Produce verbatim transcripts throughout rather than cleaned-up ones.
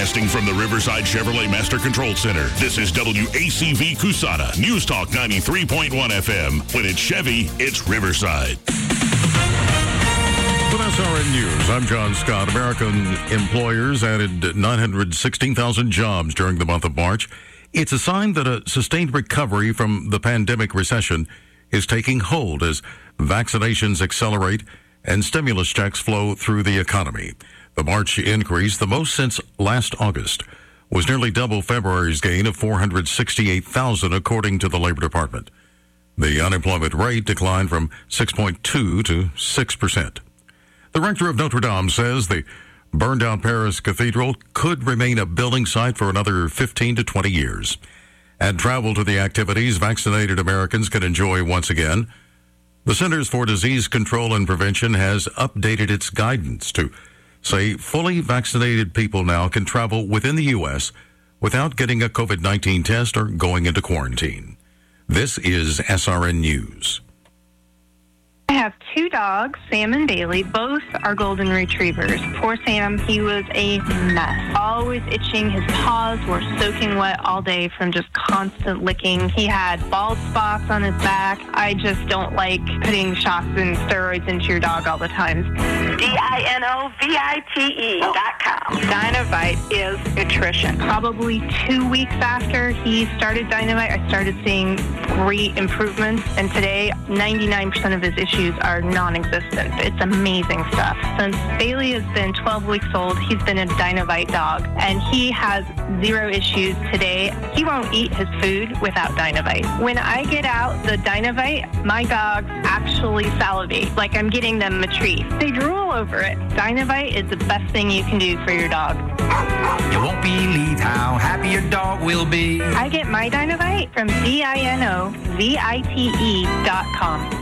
Broadcasting from the Riverside Chevrolet Master Control Center, this is W A C V Cusana, News Talk ninety-three point one F M. When it's Chevy, it's Riverside. With S R N News, I'm John Scott. American employers added nine hundred sixteen thousand jobs during the month of March. It's a sign that a sustained recovery from the pandemic recession is taking hold as vaccinations accelerate and stimulus checks flow through the economy. The March increase, the most since last August, was nearly double February's gain of four hundred sixty-eight thousand, according to the Labor Department. The unemployment rate declined from six point two to six percent. The rector of Notre Dame says the burned-out Paris Cathedral could remain a building site for another fifteen to twenty years. And travel to the activities vaccinated Americans can enjoy once again. The Centers for Disease Control and Prevention has updated its guidance to say fully vaccinated people now can travel within the U S without getting a COVID nineteen test or going into quarantine. This is S R N News. I have two dogs, Sam and Bailey. Both are golden retrievers. Poor Sam, he was a mess. Always itching. His paws were soaking wet all day from just constant licking. He had bald spots on his back. I just don't like putting shots and steroids into your dog all the time. D I N O V I T E dot com. Dynovite is nutrition. Probably two weeks after he started Dynovite, I started seeing great improvements. And today, ninety-nine percent of his issues are non-existent. It's amazing stuff. Since Bailey has been twelve weeks old, he's been a Dynovite dog, and he has zero issues today. He won't eat his food without Dynovite. When I get out the Dynovite, my dogs actually salivate, like I'm getting them a treat. They drool over it. Dynovite is the best thing you can do for your dog. You won't believe how happy your dog will be. I get my Dynovite from D I N O V I T E dot com.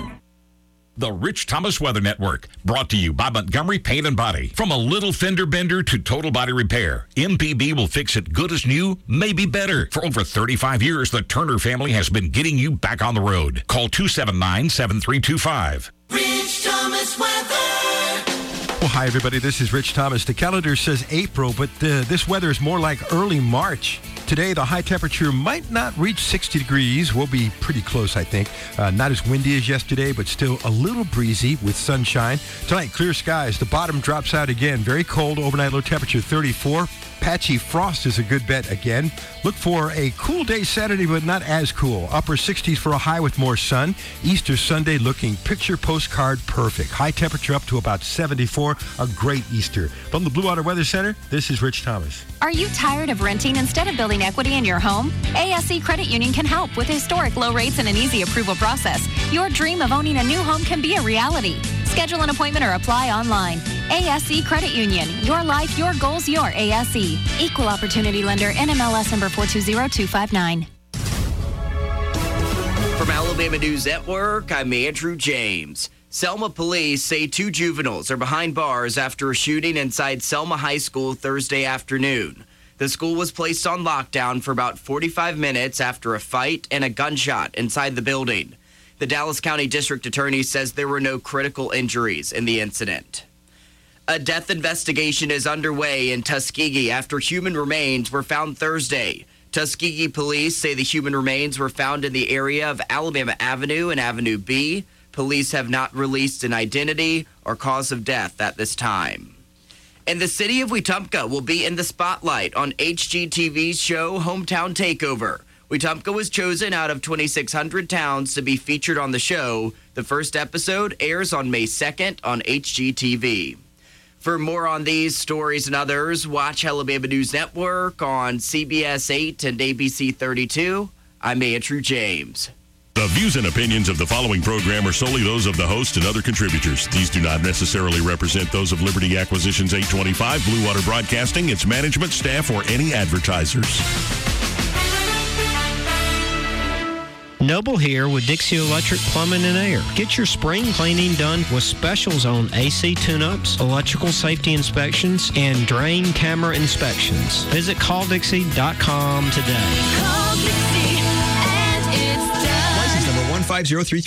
The Rich Thomas Weather Network, brought to you by Montgomery Paint and Body. From a little fender bender to total body repair, M P B will fix it good as new, maybe better. For over thirty-five years, the Turner family has been getting you back on the road. Call two seven nine, seven three two five. Rich Thomas Weather. Well, hi, everybody. This is Rich Thomas. The calendar says April, but uh, this weather is more like early March. Today, the high temperature might not reach sixty degrees. We'll be pretty close, I think. Uh, not as windy as yesterday, but still a little breezy with sunshine. Tonight, clear skies. The bottom drops out again. Very cold. Overnight low temperature thirty-four. Patchy frost is a good bet again. Look for a cool day Saturday, but not as cool. Upper sixties for a high with more sun. Easter Sunday looking picture postcard perfect. High temperature up to about seventy-four. A great Easter. From the Blue Water Weather Center, this is Rich Thomas. Are you tired of renting instead of building equity in your home? A S C Credit Union can help with historic low rates and an easy approval process. Your dream of owning a new home can be a reality. Schedule an appointment or apply online. A S C Credit Union. Your life, your goals, your A S C. Equal Opportunity Lender. N M L S number four two zero two five nine. From Alabama News Network, I'm Andrew James. Selma police say two juveniles are behind bars after a shooting inside Selma High School Thursday afternoon. The school was placed on lockdown for about forty-five minutes after a fight and a gunshot inside the building. The Dallas County District Attorney says there were no critical injuries in the incident. A death investigation is underway in Tuskegee after human remains were found Thursday. Tuskegee police say the human remains were found in the area of Alabama Avenue and Avenue B. Police have not released an identity or cause of death at this time. And the city of Wetumpka will be in the spotlight on H G T V's show Hometown Takeover. Wetumpka was chosen out of twenty-six hundred towns to be featured on the show. The first episode airs on May second on H G T V. For more on these stories and others, watch Alabama News Network on C B S eight and A B C thirty-two. I'm Andrew James. The views and opinions of the following program are solely those of the host and other contributors. These do not necessarily represent those of Liberty Acquisitions eight twenty-five, Blue Water Broadcasting, its management, staff, or any advertisers. Noble here with Dixie Electric Plumbing and Air. Get your spring cleaning done with specials on A C tune-ups, electrical safety inspections, and drain camera inspections. Visit call dixie dot com today. Call Dixie and it's done. License number one five zero three three.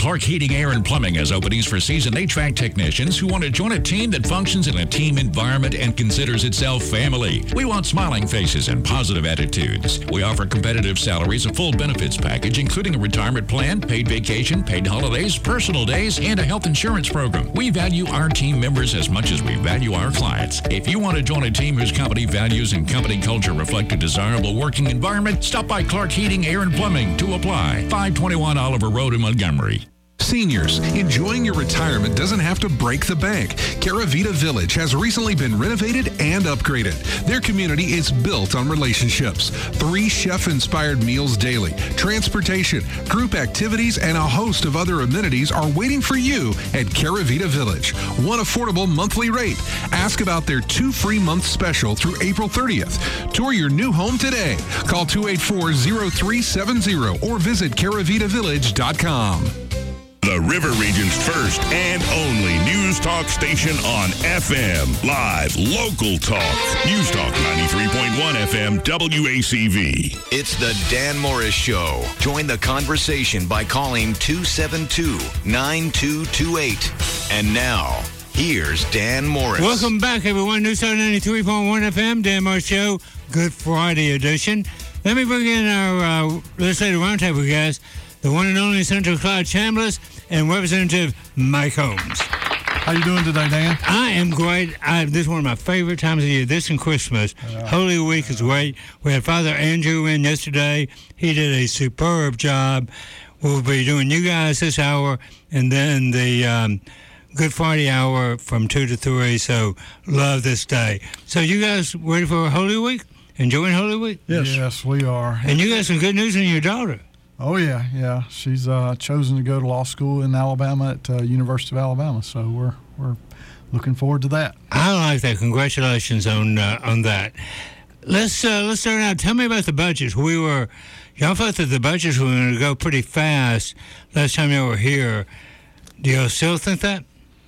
Clark Heating, Air, and Plumbing has openings for seasoned H V A C technicians who want to join a team that functions in a team environment and considers itself family. We want smiling faces and positive attitudes. We offer competitive salaries, a full benefits package, including a retirement plan, paid vacation, paid holidays, personal days, and a health insurance program. We value our team members as much as we value our clients. If you want to join a team whose company values and company culture reflect a desirable working environment, stop by Clark Heating, Air, and Plumbing to apply. five twenty-one Oliver Road in Montgomery. Seniors, enjoying your retirement doesn't have to break the bank. Caravita Village has recently been renovated and upgraded. Their community is built on relationships. Three chef-inspired meals daily, transportation, group activities, and a host of other amenities are waiting for you at Caravita Village. One affordable monthly rate. Ask about their two free month special through April thirtieth. Tour your new home today. Call two eight four, zero three seven zero or visit caravita village dot com. The River Region's first and only news talk station on F M. Live, local talk. News Talk ninety-three point one F M W A C V. It's the Dan Morris Show. Join the conversation by calling two seven two, nine two two eight. And now, here's Dan Morris. Welcome back, everyone. News Talk ninety-three point one F M, Dan Morris Show, Good Friday edition. Let me bring in our uh, legislative roundtable guys, the one and only Senator Clyde Chambliss and Representative Mike Holmes. How you doing today, Dan? I am great. I, this is one of my favorite times of the year. This and Christmas. Uh, Holy Week is great. We had Father Andrew in yesterday. He did a superb job. We'll be doing you guys this hour, and then the um, Good Friday hour from two to three. So love this day. So you guys ready for Holy Week? Enjoying Holy Week? Yes. Yes, we are. And you got some good news on your daughter. Oh, yeah, yeah. She's uh, chosen to go to law school in Alabama at uh, University of Alabama, so we're we're looking forward to that. I like that. Congratulations on uh, on that. Let's uh, let's start out. Tell me about the budgets. We were, y'all thought that the budgets were going to go pretty fast last time you were here. Do y'all still think that?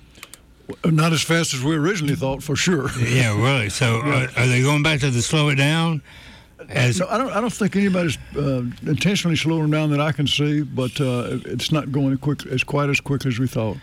Not as fast as we originally thought, for sure. Yeah, really. So uh, are they going back to the slow it down? As no, I don't. I don't think anybody's uh, intentionally slowing down that I can see, but uh, it's not going quick as quite as quickly as we thought.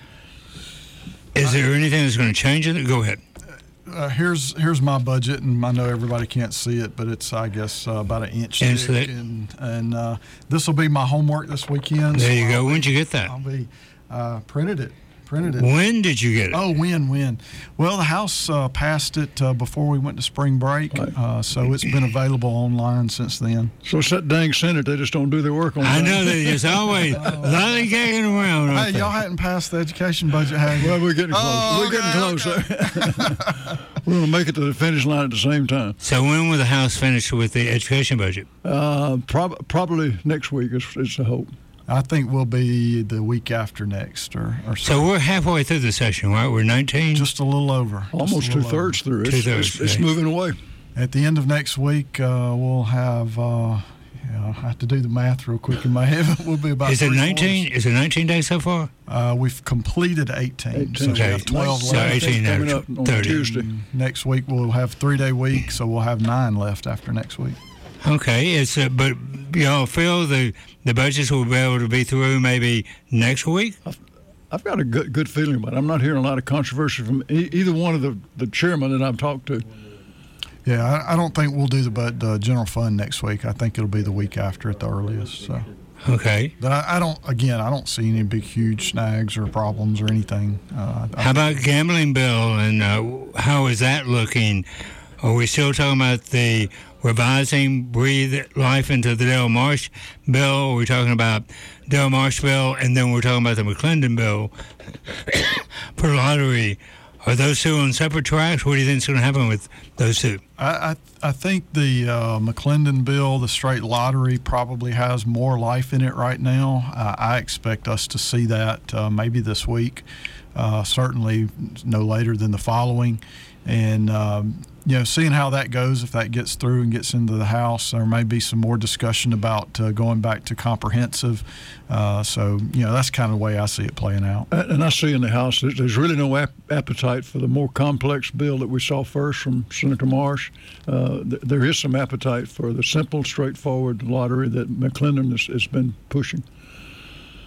Is there anything that's going to change it? Go ahead. Uh, here's here's my budget, and I know everybody can't see it, but it's I guess uh, about an inch Inch thick, thick. and and uh, this will be my homework this weekend. There so you go. I'll When'd be, you get that? I'll be uh, printed it. Printed it. When did you get it? Oh, when, when? Well, the House uh, passed it uh, before we went to spring break, uh, so it's been available online since then. So it's that dang Senate, they just don't do their work on I time. know they just always lollygagging around. Hey, y'all hadn't passed the education budget, have you? Well, we're getting close. Oh, we're okay, getting close. okay. We're going to make it to the finish line at the same time. So when will the House finish with the education budget? Uh, prob- probably next week is, is the hope. I think we'll be the week after next, or, or so. We're halfway through the session, right? We're nineteen, just a little over, almost two thirds through. It's, Two-thirds, it's, it's right. moving away. At the end of next week, uh, we'll have. Uh, yeah, I have to do the math real quick in my head. We'll be about. Is it three nineteen? quarters. Is it nineteen days so far? Uh, we've completed eighteen, eighteen. so we Okay. have twelve So left. eighteen coming now, up on thirty. Tuesday. Next week we'll have three day week, so we'll have nine left after next week. Okay, it's uh, but y'all feel the the budgets will be able to be through maybe next week? I've, I've got a good good feeling about it. I'm not hearing a lot of controversy from e- either one of the, the chairmen that I've talked to. Yeah, I, I don't think we'll do the but uh, general fund next week. I think it'll be the week after at the earliest. So. Okay. But I, I don't. Again, I don't see any big, huge snags or problems or anything. Uh, I How about gambling bill and uh, how is that looking? Are we still talking about the revising Breathe Life into the Del Marsh bill? Are we talking about Del Marsh bill and then we're talking about the McClendon bill for lottery? Are those two on separate tracks? What do you think is going to happen with those two? I, I, I think the uh, McClendon bill, the straight lottery, probably has more life in it right now. Uh, I expect us to see that uh, maybe this week, uh, certainly no later than the following. And, um, you know, seeing how that goes, if that gets through and gets into the House, there may be some more discussion about uh, going back to comprehensive. Uh, so, you know, that's kind of the way I see it playing out. And I see in the House that there's really no ap- appetite for the more complex bill that we saw first from Senator Marsh. Uh, th- there is some appetite for the simple, straightforward lottery that McClendon has, has been pushing.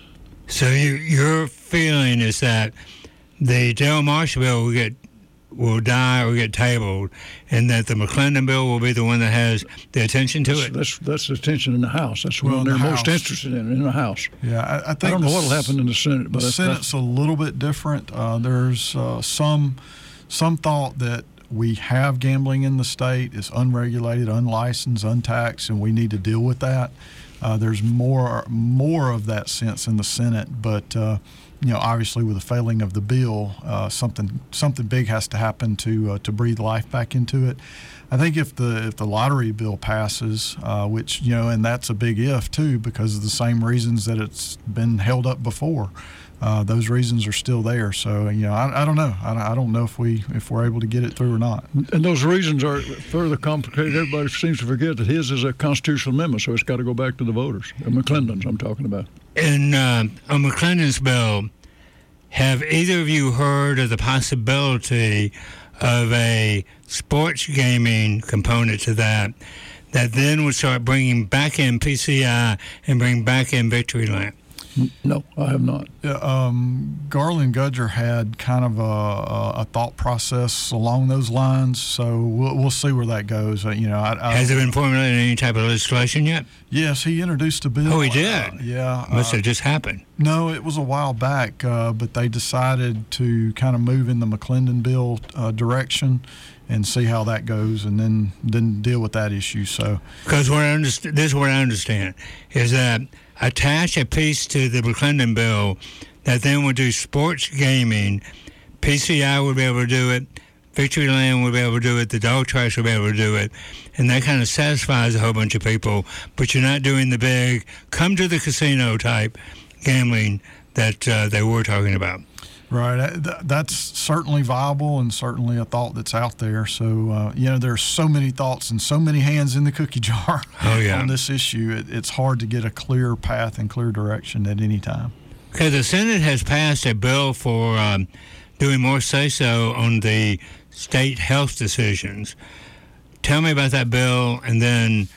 So you, your feeling is that the Del Marsh bill will get will die or get tabled, and that the McClendon bill will be the one that has the attention to that's, it? That's that's the attention in the House. That's what Well, in they're the most House. interested in, in the House. Yeah, I, I think I don't know the what will s- happen in the Senate, but the that's, Senate's a little bit different. Uh, there's uh, some some thought that we have gambling in the state. It's unregulated, unlicensed, untaxed, and we need to deal with that. Uh, there's more more of that sense in the Senate, but uh, you know, obviously with the failing of the bill, uh, something something big has to happen to uh, to breathe life back into it. I think if the if the lottery bill passes, uh, which you know, and that's a big if too, because of the same reasons that it's been held up before. Uh, those reasons are still there. So you know, I, I don't know. I, I don't know if we if we're able to get it through or not. And those reasons are further complicated. Everybody seems to forget that his is a constitutional amendment, so it's got to go back to the voters. Uh, McClendon's I'm talking about. And uh, on McClendon's bill, have either of you heard of the possibility of a sports gaming component to that, that then would start bringing back in P C I and bring back in Victory Lane? No, I have not. Yeah, um, Garland Gudger had kind of a, a, a thought process along those lines, so we'll, we'll see where that goes. Uh, you know, I, I, Has it been formulated in any type of legislation yet? Yes, he introduced a bill. Oh, he did? Uh, yeah. Must uh, have just happened. No, it was a while back, uh, but they decided to kind of move in the McClendon bill uh, direction and see how that goes, and then then deal with that issue. So, because what I understand, this is what I understand, is that attach a piece to the McClendon bill that then would do sports gaming. P C I would be able to do it. Victory Lane would be able to do it. The dog trash would be able to do it. And that kind of satisfies a whole bunch of people. But you're not doing the big come to the casino type gambling that uh, they were talking about. right, th- that's certainly viable and certainly a thought that's out there. So, uh, you know, there's so many thoughts and so many hands in the cookie jar oh, yeah. on this issue. It, it's hard to get a clear path and clear direction at any time. Okay, the Senate has passed a bill for um, doing more say-so on the state health decisions. Tell me about that bill, and then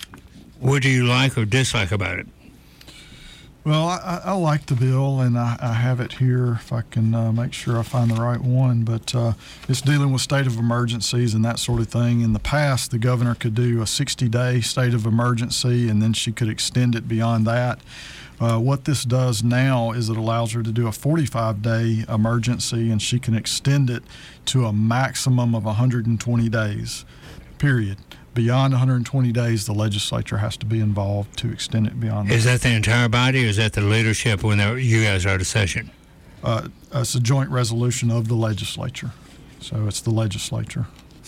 what do you like or dislike about it? Well, I, I like the bill, and I, I have it here if I can uh, make sure I find the right one. But uh, it's dealing with state of emergencies and that sort of thing. In the past, the governor could do a sixty-day state of emergency, and then she could extend it beyond that. Uh, what this does now is it allows her to do a forty-five day emergency, and she can extend it to a maximum of one hundred twenty days, period. Beyond one hundred twenty days, the legislature has to be involved to extend it beyond that. Is that the entire body, or is that the leadership when you guys are out of session? Uh, it's a joint resolution of the legislature. So it's the legislature.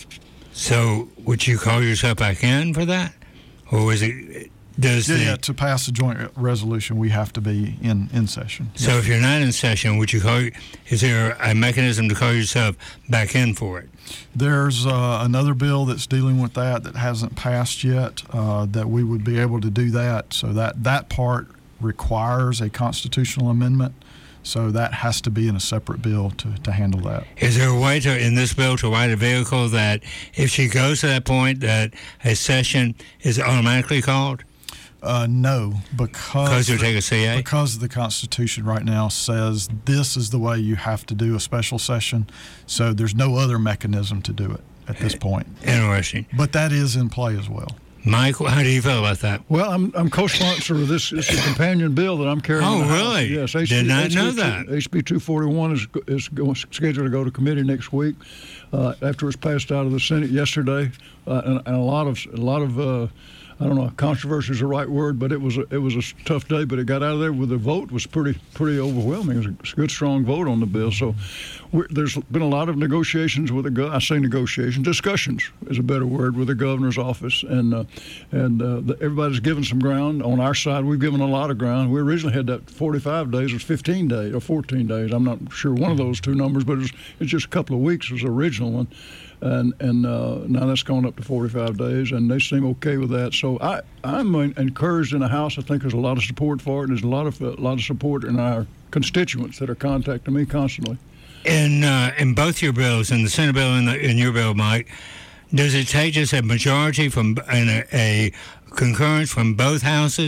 So would you call yourself back in for that? Or was it... Does yeah, the, yeah, to pass a joint resolution, we have to be in, in session. So yes. if you're not in session, would you call? Is there a mechanism to call yourself back in for it? There's uh, another bill that's dealing with that that hasn't passed yet. Uh, that we would be able to do that. So that that part requires a constitutional amendment. So that has to be in a separate bill to, to handle that. Is there a way to in this bill to write a vehicle that if she goes to that point, that a session is automatically called? Uh, no, because you take a C A? Because the Constitution right now says this is the way you have to do a special session, so there's no other mechanism to do it at this point. Interesting. But that is in play as well. Mike, how do you feel about that? Well, I'm I'm co-sponsor of this. It's a companion bill that I'm carrying. Oh, in the really? House. Yes. Did not H B, know that. H B two forty-one is is going, scheduled to go to committee next week. Uh, after it was passed out of the Senate yesterday, uh, and, and a lot of a lot of. Uh, I don't know, controversy is the right word, but it was a, it was a tough day. But it got out of there with the vote was pretty pretty overwhelming. It was a good, strong vote on the bill. So we're, there's been a lot of negotiations with the go- I say negotiations, discussions is a better word with the governor's office, and uh, and uh, the, everybody's given some ground. On our side, we've given a lot of ground. We originally had that forty-five days, it was fifteen days or fourteen days. I'm not sure one of those two numbers, but it was, it's just a couple of weeks was the original one. And and uh, now that's gone up to forty-five days, and they seem okay with that. So I I'm encouraged in the House. I think there's a lot of support for it. And there's a lot of a lot of support in our constituents that are contacting me constantly. In uh, in both your bills, in the Senate bill and in your bill, Mike, does it take just a majority from and a, a concurrence from both houses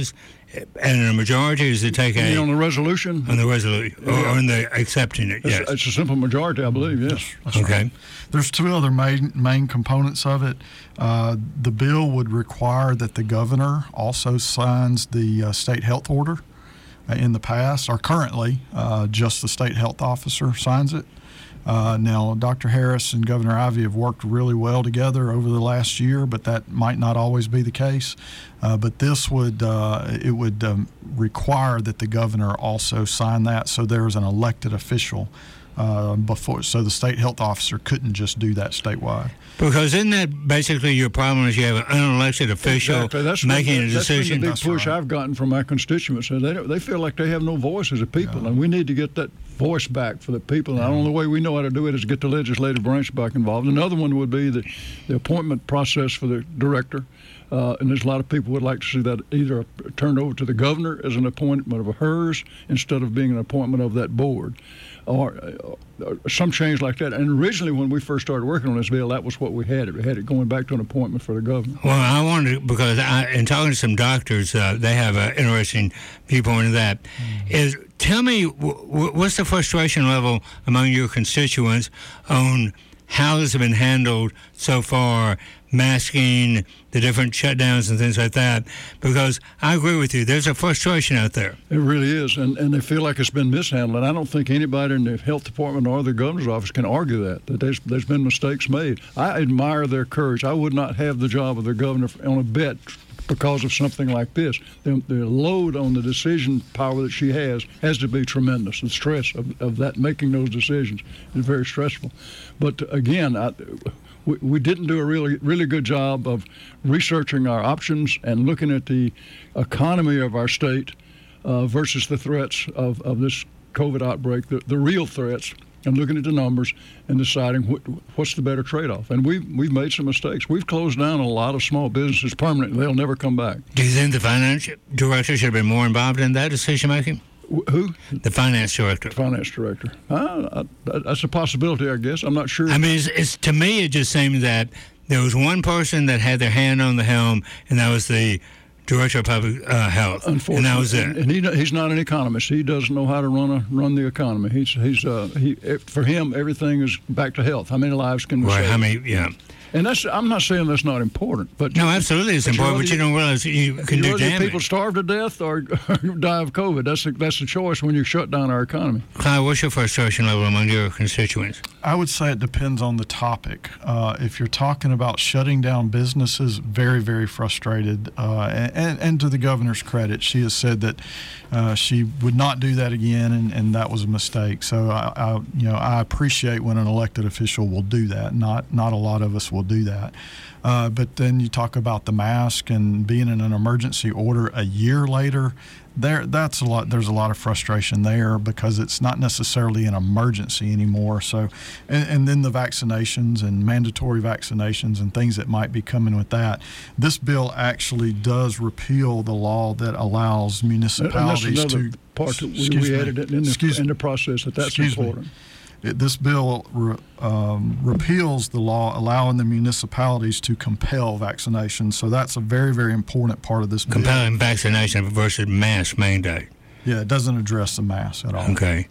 and a majority? Is it take You a mean on the resolution? on the resolution or on the accepting it? It's, Yes. it's a simple majority, I believe. Yes. That's Okay. right. There's two other main main components of it. Uh, the bill would require that the governor also signs the uh, state health order. Uh, in the past, or currently, uh, just the state health officer signs it. Uh, now, Doctor Harris and Governor Ivey have worked really well together over the last year, but that might not always be the case. Uh, but this would uh, it would um, require that the governor also sign that, so there is an elected official uh, before, so the state health officer couldn't just do that statewide. Because isn't that basically your problem? Is you have an unelected official Exactly. That's making been, a that's decision? been the big push I've gotten from my constituents. They don't, they feel like they have no voice as a people, and we need to get that voice back for the people. And the only way we know how to do it is get the legislative branch back involved. Another one would be the, the appointment process for the director. Uh, and there's a lot of people would like to see that either turned over to the governor as an appointment of hers instead of being an appointment of that board, or, or some change like that. And originally, when we first started working on this bill, that was what we had it. We had it going back to an appointment for the governor. Well, I wanted to, because I, in talking to some doctors, uh, they have an interesting viewpoint of that. Mm-hmm. Is tell me, w- w- what's the frustration level among your constituents on how this has been handled so far, masking, the different shutdowns and things like that? Because I agree with you, there's a frustration out there. It really is, and, and they feel like it's been mishandled. And I don't think anybody in the health department or the governor's office can argue that, that there's, there's been mistakes made. I admire their courage. I would not have the job of the governor on a bet because of something like this. The, the load on the decision power that she has has to be tremendous. The stress of, of that, making those decisions is very stressful. But again, I, we, we didn't do a really, really good job of researching our options and looking at the economy of our state uh, versus the threats of, of this COVID outbreak, the, the real threats, and looking at the numbers and deciding what, what's the better trade-off. And we've, we've made some mistakes. We've closed down a lot of small businesses permanently. They'll never come back. Do you think the finance director should have been more involved in that decision-making? Who? The finance director. Finance director. Uh, I, that's a possibility, I guess. I'm not sure. I mean, it's, it's to me, it just seemed that there was one person that had their hand on the helm, and that was the Director of Public uh, Health, and that was it. And he, he's not an economist. He doesn't know how to run a, run the economy. He's he's uh, he for him everything is back to health. How many lives can we right, save? How many? Yeah. And that's I'm not saying that's not important, but no, absolutely it's but important. You but you don't realize you can you do rather damage. People starve to death or die of COVID. That's the, that's the choice when you shut down our economy. Clyde, what's your frustration level among your constituents? I would say it depends on the topic. Uh, if you're talking about shutting down businesses, very, very frustrated. Uh, and, and to the governor's credit, she has said that uh, she would not do that again, and, and that was a mistake. So I, I, you know, I appreciate when an elected official will do that. Not not a lot of us will do that. Uh, but then you talk about the mask and being in an emergency order a year later. There, that's a lot. There's a lot of frustration there because it's not necessarily an emergency anymore. So, and, and then the vaccinations and mandatory vaccinations and things that might be coming with that. This bill actually does repeal the law that allows municipalities and that's another to. part that we, excuse we me, added it in the, excuse, in the process that that's excuse important. Me. It, this bill re, um, repeals the law allowing the municipalities to compel vaccination. So that's a very, very important part of this bill. Compelling vaccination versus mask mandate. Yeah, it doesn't address the mask at all. Okay.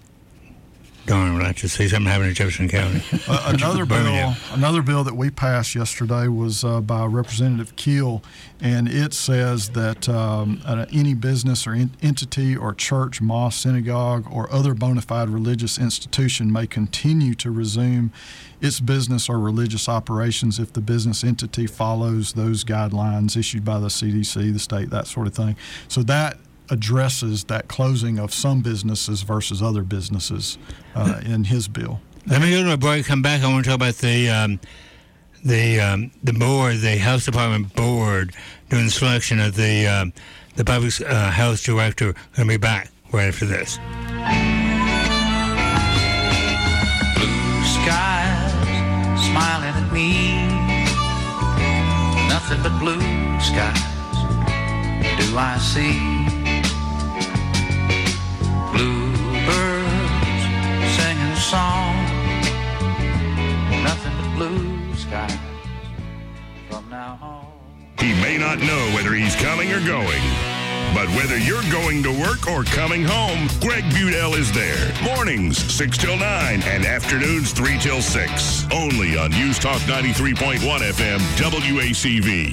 Darn, I'd like to see something happen in Jefferson County. Uh, another bill, another bill that we passed yesterday was uh, by Representative Keel, and it says that um, uh, any business or in- entity or church, mosque, synagogue, or other bona fide religious institution may continue to resume its business or religious operations if the business entity follows those guidelines issued by the C D C, the state, that sort of thing. So that addresses that closing of some businesses versus other businesses uh, in his bill. Let me go to a break. Come back. I want to talk about the um, the um, the board, the health department board, doing the selection of the um, the public uh, health director. Going to be back right after this. Blue skies smiling at me, nothing but blue skies do I see. Bluebirds singing a song, nothing but blue skies from now on. He may not know whether he's coming or going, But whether you're going to work or coming home, Greg Budell is there. Mornings, six till nine, and afternoons, three till six. Only on News Talk ninety-three point one F M, W A C V.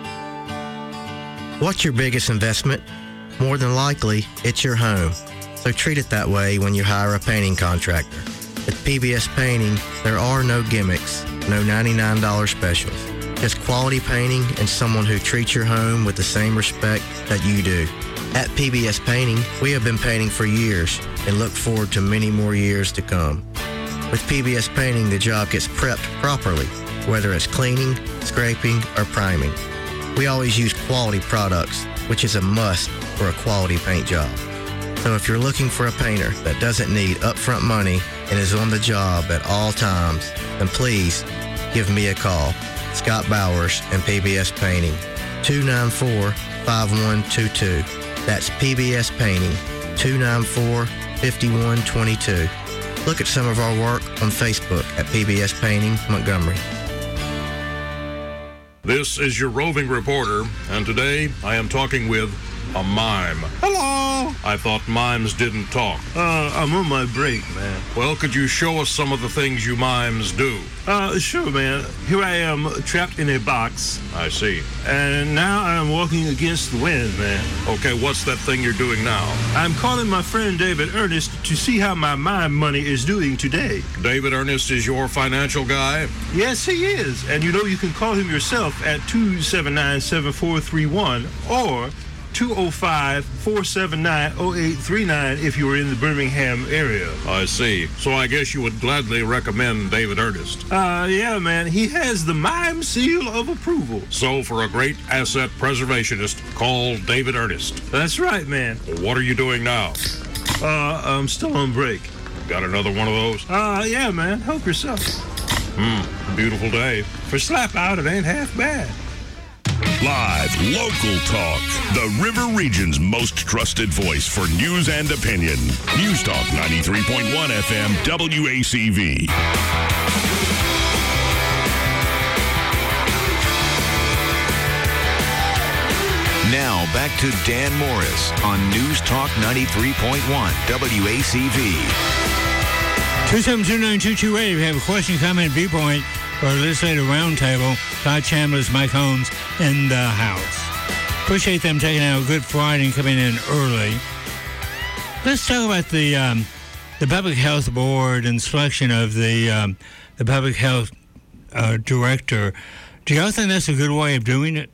What's your biggest investment? More than likely, it's your home. So treat it that way when you hire a painting contractor. At P B S Painting, there are no gimmicks, no ninety-nine dollars specials. Just quality painting and someone who treats your home with the same respect that you do. At P B S Painting, we have been painting for years and look forward to many more years to come. With P B S Painting, the job gets prepped properly, whether it's cleaning, scraping, or priming. We always use quality products, which is a must for a quality paint job. So if you're looking for a painter that doesn't need upfront money and is on the job at all times, then please give me a call. Scott Bowers and P B S Painting, two nine four, five one two two. That's P B S Painting, two nine four, five one two two. Look at some of our work on Facebook at P B S Painting, Montgomery. This is your roving reporter, and today I am talking with a mime. Hello. I thought mimes didn't talk. Uh, I'm on my break, man. Well, could you show us some of the things you mimes do? Uh, sure, man. Here I am, trapped in a box. I see. And now I'm walking against the wind, man. Okay, what's that thing you're doing now? I'm calling my friend David Ernest to see how my mime money is doing today. David Ernest is your financial guy? Yes, he is. And you know you can call him yourself at two seven nine, seven four three one or two oh five, four seven nine, oh eight three nine if you were in the Birmingham area. I see. So I guess you would gladly recommend David Ernest. Uh, yeah, man. He has the mime seal of approval. So for a great asset preservationist, call David Ernest. That's right, man. What are you doing now? Uh, I'm still on break. Got another one of those? Uh, yeah, man. Help yourself. Hmm. Beautiful day. For slap out, it ain't half bad. Live, local talk. The River Region's most trusted voice for news and opinion. News Talk ninety-three point one F M, W A C V. Now back to Dan Morris on News Talk ninety-three point one W A C V. two seven two nine two two eight. If you have a question, comment, viewpoint, or a legislative roundtable, Todd Chambliss, Mike Holmes in the house. Appreciate them taking out a Good Friday and coming in early. Let's talk about the um, the Public Health Board and selection of the um, the Public Health uh, Director. Do y'all think that's a good way of doing it?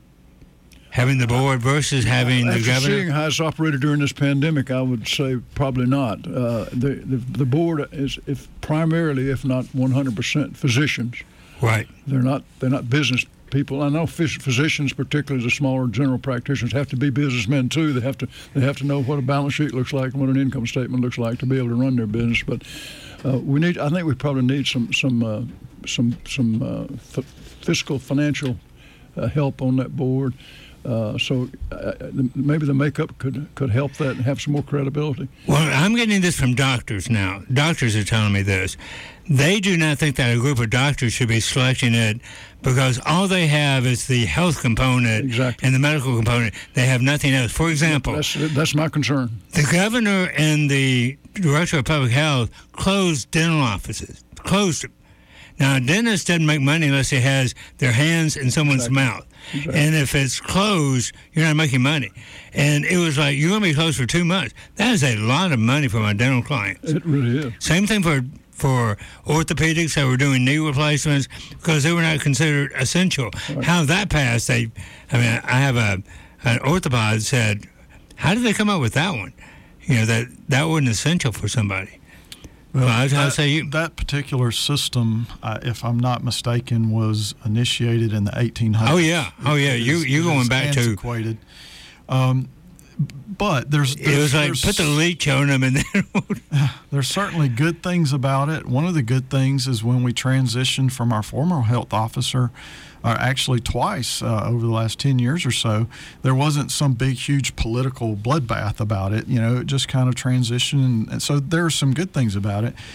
Having the board versus having After the governor? Seeing how it's operated during this pandemic, I would say probably not. Uh, the, the the board is if primarily, if not one hundred percent, physicians. Right. They're not they're not business people. I know phys- physicians, particularly the smaller general practitioners, have to be businessmen too. They have to they have to know what a balance sheet looks like and what an income statement looks like to be able to run their business. But uh, we need. I think we probably need some some uh, some some uh, f- fiscal financial uh, help on that board. Uh, so uh, maybe the makeup could could help that and have some more credibility. Well, I'm getting this from doctors now. Doctors are telling me this. They do not think that a group of doctors should be selecting it because all they have is the health component exactly. and the medical component. They have nothing else. For example, that's, that's my concern. The governor and the director of public health closed dental offices, closed them. Now, a dentist doesn't make money unless he has their hands in someone's exactly. mouth. Exactly. And if it's closed, you're not making money. And it was like, you're going to be closed for two months. That is a lot of money for my dental clients. It really is. Same thing for for orthopedics that were doing knee replacements because they were not considered essential. Right. How that passed, they, I mean, I have a an orthopod said, how did they come up with that one? You know, that, that wasn't essential for somebody. Well, well that, say you, that particular system, uh, if I'm not mistaken, was initiated in the eighteen hundreds. Oh yeah, oh yeah. It you is, you going back antiquated. to. Um, but there's, there's it was like put the leech on them, and then there's certainly good things about it. One of the good things is when we transitioned from our former health officer, or actually twice uh, over the last ten years or so, there wasn't some big, huge political bloodbath about it. You know, it just kind of transitioned, and, and so there are some good things about it.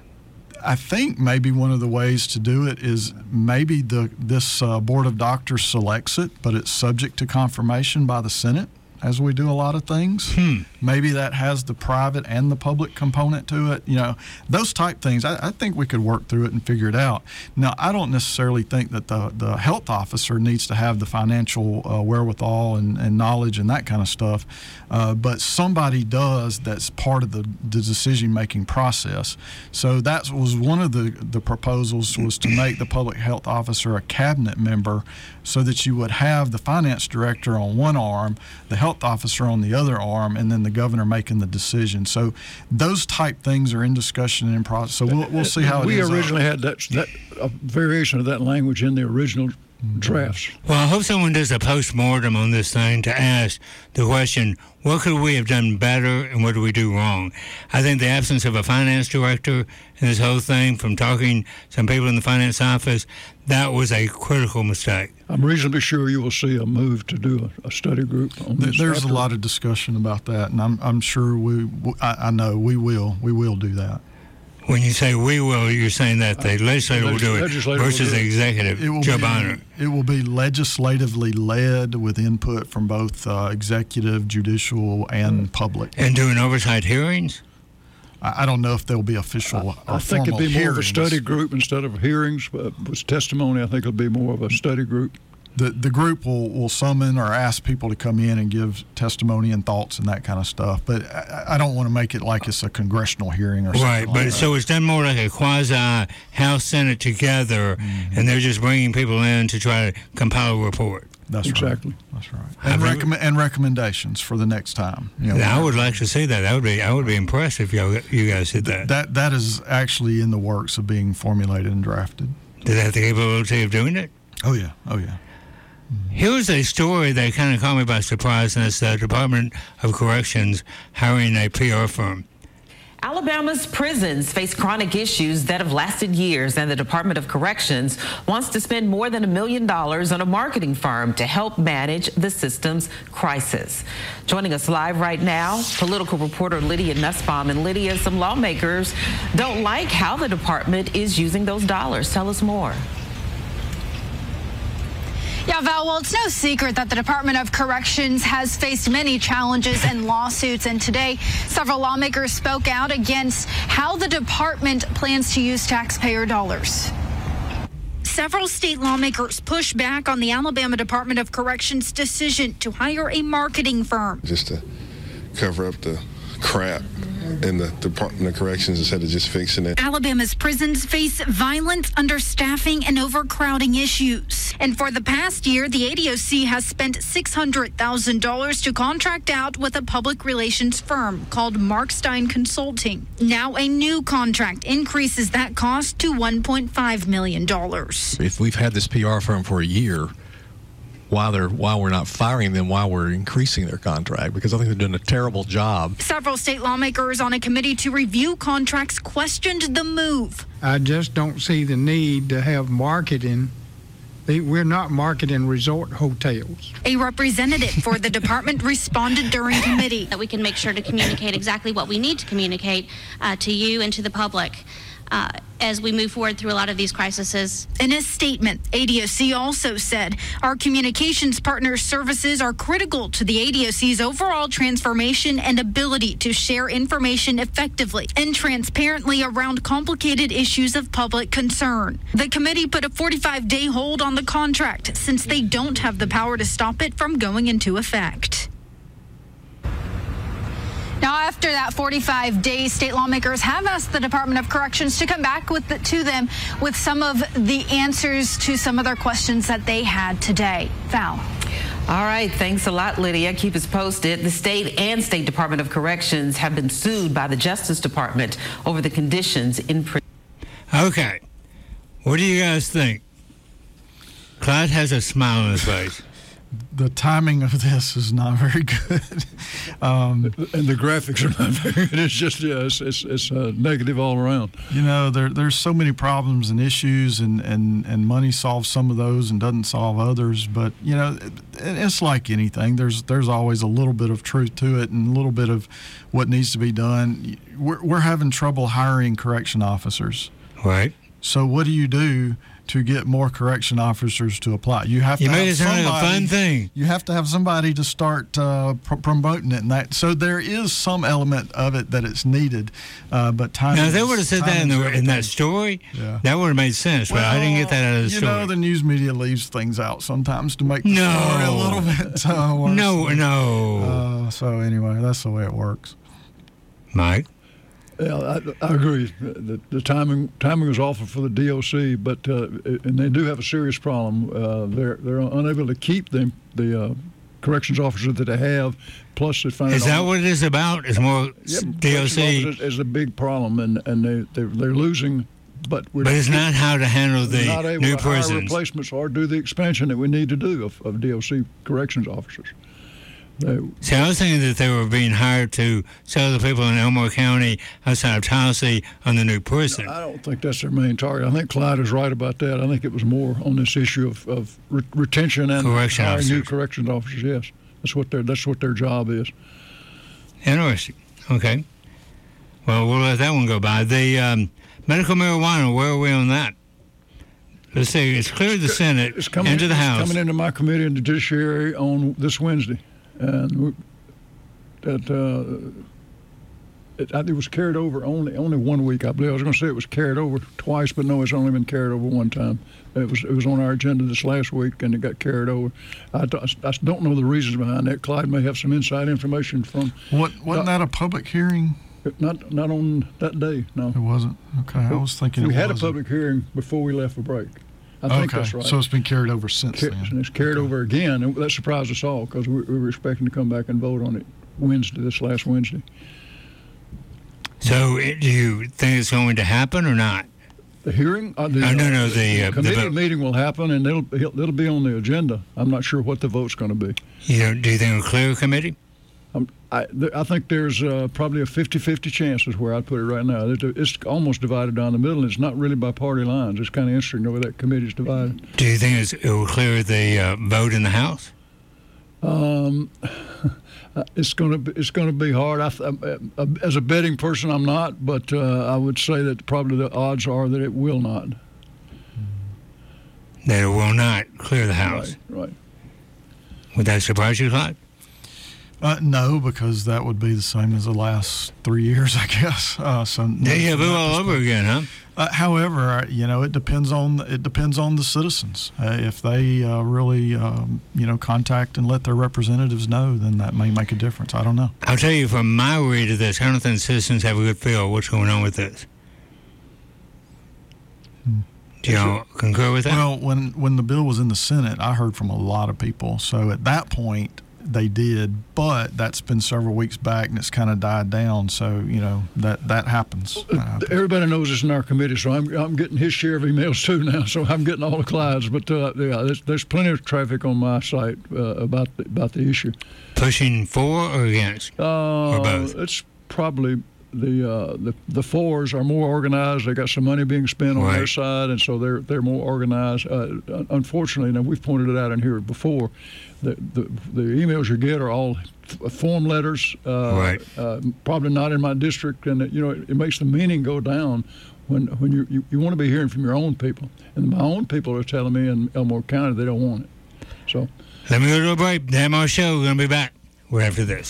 I think maybe one of the ways to do it is maybe the this uh, board of doctors selects it, but it's subject to confirmation by the Senate as we do a lot of things. Hmm. Maybe that has the private and the public component to it. You know, those type things, I, I think we could work through it and figure it out. Now, I don't necessarily think that the, the health officer needs to have the financial uh, wherewithal and, and knowledge and that kind of stuff, uh, but somebody does that's part of the, the decision-making process. So that was one of the, the proposals, was to make the public health officer a cabinet member so that you would have the finance director on one arm, the health officer on the other arm, and then the governor making the decision. So those type things are in discussion and in process. So we'll, we'll see how it we is. We originally had that, that a variation of that language in the original drafts. Well, I hope someone does a post-mortem on this thing to ask the question, what could we have done better and what did we do wrong? I think the absence of a finance director in this whole thing, from talking to some people in the finance office, that was a critical mistake. I'm reasonably sure you will see a move to do a, a study group on this. There's after. a lot of discussion about that, and I'm, I'm sure we, I, I know we will, we will do that. When you say we will, you're saying that the legislature will do it versus the executive, Joe Bonner. It will be legislatively led with input from both uh, executive, judicial, and public. And doing oversight hearings? I, I don't know if there'll be official or I think it'd be more hearings. of a study group instead of hearings. But with testimony, I think it'll be more of a study group. The the group will, will summon or ask people to come in and give testimony and thoughts and that kind of stuff. But I, I don't want to make it like it's a congressional hearing or something. Right, like but that. so it's done more like a quasi House Senate together, mm-hmm. and they're just bringing people in to try to compile a report. That's exactly. right. That's right. And, recomm- and recommendations for the next time. You know, I would like to see that. That would be. I would be impressed if y'all, you guys did that. That that is actually in the works of being formulated and drafted. Do they have the capability of doing it? Oh yeah. Oh yeah. Here's a story that kind of caught me by surprise, and it's the Department of Corrections hiring a P R firm. Alabama's prisons face chronic issues that have lasted years, and the Department of Corrections wants to spend more than a million dollars on a marketing firm to help manage the system's crisis. Joining us live right now, political reporter Lydia Nussbaum. And Lydia, some lawmakers don't like how the department is using those dollars. Tell us more. Yeah, Val, well, it's no secret that the Department of Corrections has faced many challenges and lawsuits, and today several lawmakers spoke out against how the department plans to use taxpayer dollars. Several state lawmakers push back on the Alabama Department of Corrections' decision to hire a marketing firm. Just to cover up the crap in the Department of Corrections instead of just fixing it. Alabama's prisons face violence, understaffing, and overcrowding issues. And for the past year, the A D O C has spent six hundred thousand dollars to contract out with a public relations firm called Markstein Consulting. Now a new contract increases that cost to one point five million dollars. If we've had this P R firm for a year, While they're while we're not firing them, while we're increasing their contract, because I think they're doing a terrible job. Several state lawmakers on a committee to review contracts questioned the move. I just don't see the need to have marketing. We're not marketing resort hotels. A representative for the department responded during committee. That we can make sure to communicate exactly what we need to communicate uh, to you and to the public. Uh, as we move forward through a lot of these crises. In a statement, A D O C also said, our communications partner services are critical to the A D O C's overall transformation and ability to share information effectively and transparently around complicated issues of public concern. The committee put a forty-five day hold on the contract since they don't have the power to stop it from going into effect. Now, after that forty-five days, state lawmakers have asked the Department of Corrections to come back with the, to them with some of the answers to some of their questions that they had today. Val. All right. Thanks a lot, Lydia. Keep us posted. The state and State Department of Corrections have been sued by the Justice Department over the conditions in prison. Okay. What do you guys think? Clyde has a smile on his face. The timing of this is not very good. Um, and the graphics are not very good. It's just, yeah, it's, it's, it's uh, negative all around. You know, there, there's so many problems and issues, and, and, and money solves some of those and doesn't solve others. But, you know, it, it's like anything. There's there's always a little bit of truth to it and a little bit of what needs to be done. We're, we're having trouble hiring correction officers. Right. So what do you do to get more correction officers to apply? You have you to made have it sound somebody, like a fun thing. You have to have somebody to start uh, pr- promoting it, and that. So there is some element of it that it's needed, uh, but time. Now, if they would have said that in, the, in that story, yeah. that would have made sense, but well, I didn't get that out of the you story. You know, the news media leaves things out sometimes to make the no. story a little bit uh, worse. No, no. Uh, so anyway, that's the way it works. Mike? Yeah, I, I agree. The, the timing timing is awful for the D O C, but uh, and they do have a serious problem. Uh, they're they're unable to keep the the uh, corrections officers that they have. Plus, they find is that what it is about? Is more yeah, D O C is, is a big problem, and and they they're, they're losing. But we're but it's not how to handle the not able new to hire prisons. replacements or do the expansion that we need to do of, of D O C corrections officers. They, See, I was thinking that they were being hired to sell the people in Elmore County outside of Tallahassee on the new prison. I don't think that's their main target. I think Clyde is right about that. I think it was more on this issue of, of re- retention and Correction hiring new officers. corrections officers. Yes, that's what their that's what their job is. Interesting. Okay. Well, we'll let that one go by. The um, medical marijuana, where are we on that? Let's see. It's cleared the Senate It's coming into the it's House. coming into my committee and the judiciary on this Wednesday, and we, that uh, it, I think it was carried over only only one week. I believe I was going to say it was carried over twice, but no, it's only been carried over one time. It was it was on our agenda this last week, and it got carried over. I, don't- I don't know the reasons behind that. Clyde may have some inside information from. What wasn't that a public hearing? Not not on that day. No, it wasn't. Okay, I was thinking we it had was. a public hearing before we left for break. I think okay, that's right. so it's been carried over since Ca- then. And it's carried over again, and that surprised us all because we, we were expecting to come back and vote on it Wednesday, this last Wednesday. So, it- do you think it's going to happen or not? The hearing? Uh, the, no, no, no. The, uh, the committee vote. meeting will happen, and it'll it'll be on the agenda. I'm not sure what the vote's going to be. You know, do you think it'll clear a committee? Um, I, th- I think there's uh, probably a fifty-fifty chance is where I'd put it right now. It's, it's almost divided down the middle, and it's not really by party lines. It's kind of interesting the way that committee's divided. Do you think it's, it will clear the uh, vote in the House? Um, it's going to be, it's going to be hard. I th- uh, as a betting person, I'm not, but uh, I would say that probably the odds are that it will not. That it will not clear the House. Right. right. Would that surprise you, Clyde? Uh, no, because that would be the same as the last three years, I guess. Uh, so Deja vu all over again, huh? Uh, however, you know, it depends on it depends on the citizens. Uh, if they uh, really, um, you know, contact and let their representatives know, then that may make a difference. I don't know. I'll tell you from my read of this, I don't think citizens have a good feel of what's going on with this. Hmm. Do y'all concur with that? Well, when when the bill was in the Senate, I heard from a lot of people. So at that point, they did, but that's been several weeks back, and it's kind of died down. So you know that that happens. Uh, Everybody knows it's in our committee, so I'm I'm getting his share of emails too now. So I'm getting all the Clyde's, but uh, yeah, there's, there's plenty of traffic on my site uh, about the, about the issue. Pushing for or against? Uh, or both? It's probably the uh, the the fours are more organized. They got some money being spent on Right. their side, and so they're they're more organized. Uh, unfortunately, now we've pointed it out in here before. The, the the emails you get are all f- form letters, uh, Right. uh, probably not in my district, and it, you know it, it makes the meaning go down when when you, you you want to be hearing from your own people, and my own people are telling me in Elmore County they don't want it. So let me go to a break. Damn our show. We're gonna be back right after this.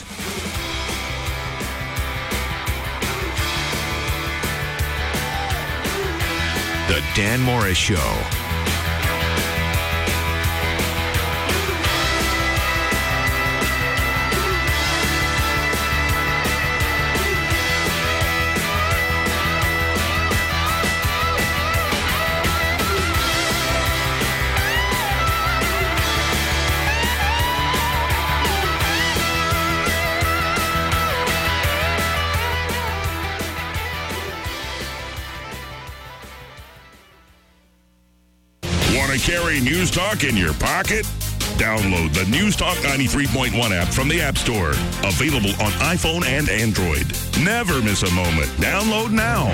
The Dan Morris Show. Want to carry News Talk in your pocket? Download the News Talk ninety-three point one app from the App Store. Available on iPhone and Android. Never miss a moment. Download now.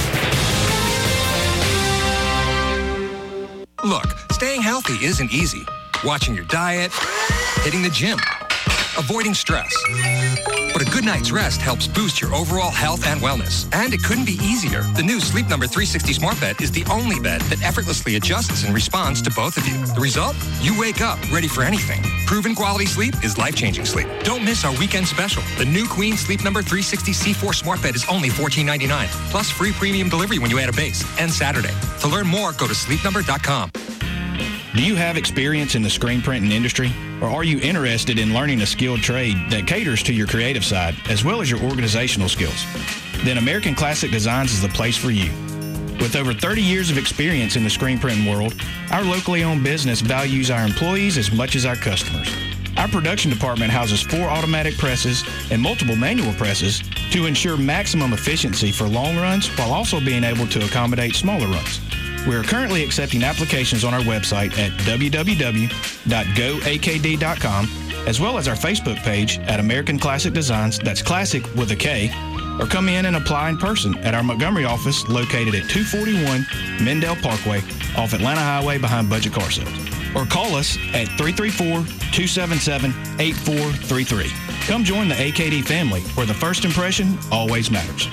Look, staying healthy isn't easy. Watching your diet, hitting the gym, avoiding stress. But a good night's rest helps boost your overall health and wellness. And it couldn't be easier. The new Sleep Number three sixty Smart Bed is the only bed that effortlessly adjusts and responds to both of you. The result? You wake up ready for anything. Proven quality sleep is life-changing sleep. Don't miss our weekend special. The new Queen Sleep Number three sixty C four Smart Bed is only fourteen ninety-nine, plus free premium delivery when you add a base, and Saturday. To learn more, go to sleep number dot com. Do you have experience in the screen printing industry? Or are you interested in learning a skilled trade that caters to your creative side as well as your organizational skills? Then American Classic Designs is the place for you. With over thirty years of experience in the screen printing world, our locally owned business values our employees as much as our customers. Our production department houses four automatic presses and multiple manual presses to ensure maximum efficiency for long runs while also being able to accommodate smaller runs. We are currently accepting applications on our website at w w w dot go a k d dot com, as well as our Facebook page at American Classic Designs, that's classic with a K, or come in and apply in person at our Montgomery office located at two forty-one Mendell Parkway off Atlanta Highway behind Budget Car Sales. Or call us at three three four, two seven seven, eight four three three. Come join the A K D family where the first impression always matters.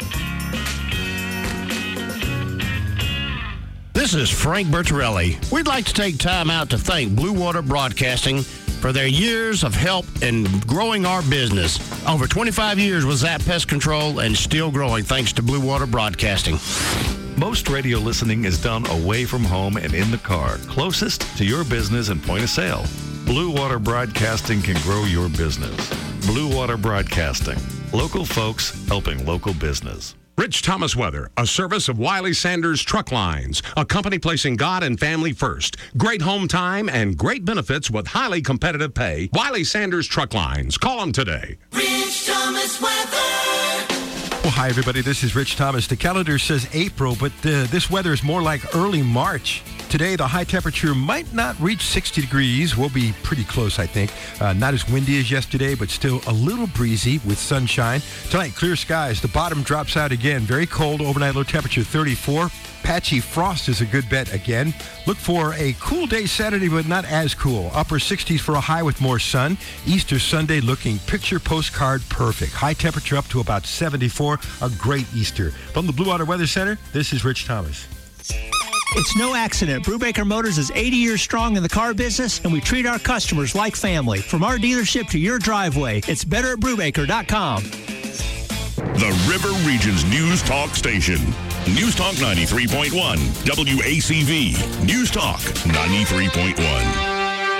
This is Frank Bertorelli. We'd like to take time out to thank Blue Water Broadcasting for their years of help in growing our business. Over twenty-five years with Zap Pest Control and still growing thanks to Blue Water Broadcasting. Most radio listening is done away from home and in the car, closest to your business and point of sale. Blue Water Broadcasting can grow your business. Blue Water Broadcasting. Local folks helping local business. Rich Thomas Weather, a service of Wiley Sanders Truck Lines, a company placing God and family first. Great home time and great benefits with highly competitive pay. Wiley Sanders Truck Lines. Call them today. Rich Thomas Weather. Well, hi, everybody. This is Rich Thomas. The calendar says April, but uh, this weather is more like early March. Today, the high temperature might not reach sixty degrees. We'll be pretty close, I think. Uh, not as windy as yesterday, but still a little breezy with sunshine. Tonight, clear skies. The bottom drops out again. Very cold. Overnight low temperature thirty-four. Patchy frost is a good bet again. Look for a cool day Saturday, but not as cool. Upper sixties for a high with more sun. Easter Sunday looking picture postcard perfect. High temperature up to about seventy-four. A great Easter. From the Blue Water Weather Center, this is Rich Thomas. It's no accident. Brubaker Motors is eighty years strong in the car business, and we treat our customers like family. From our dealership to your driveway, it's better at brubaker dot com. The River Region's News Talk Station. News Talk ninety-three point one. W A C V. News Talk ninety-three point one.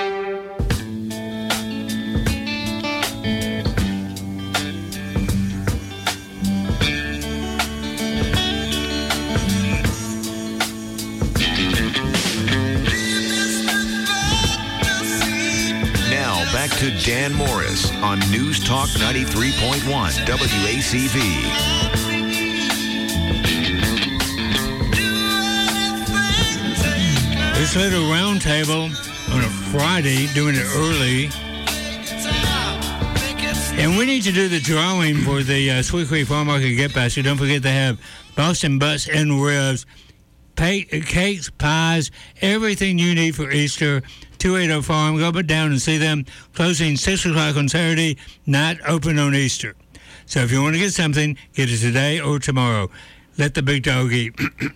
Back to Dan Morris on News Talk ninety-three point one W A C V. This little round table on a Friday, doing it early. And we need to do the drawing for the uh, Sweet Creek Farm Market Gift Basket. Don't forget to have Boston butts and ribs, pay, cakes, pies, everything you need for Easter. two eighty Farm. Go but down and see them. Closing six o'clock on Saturday, not open on Easter. So if you want to get something, get it today or tomorrow. Let the big dog eat.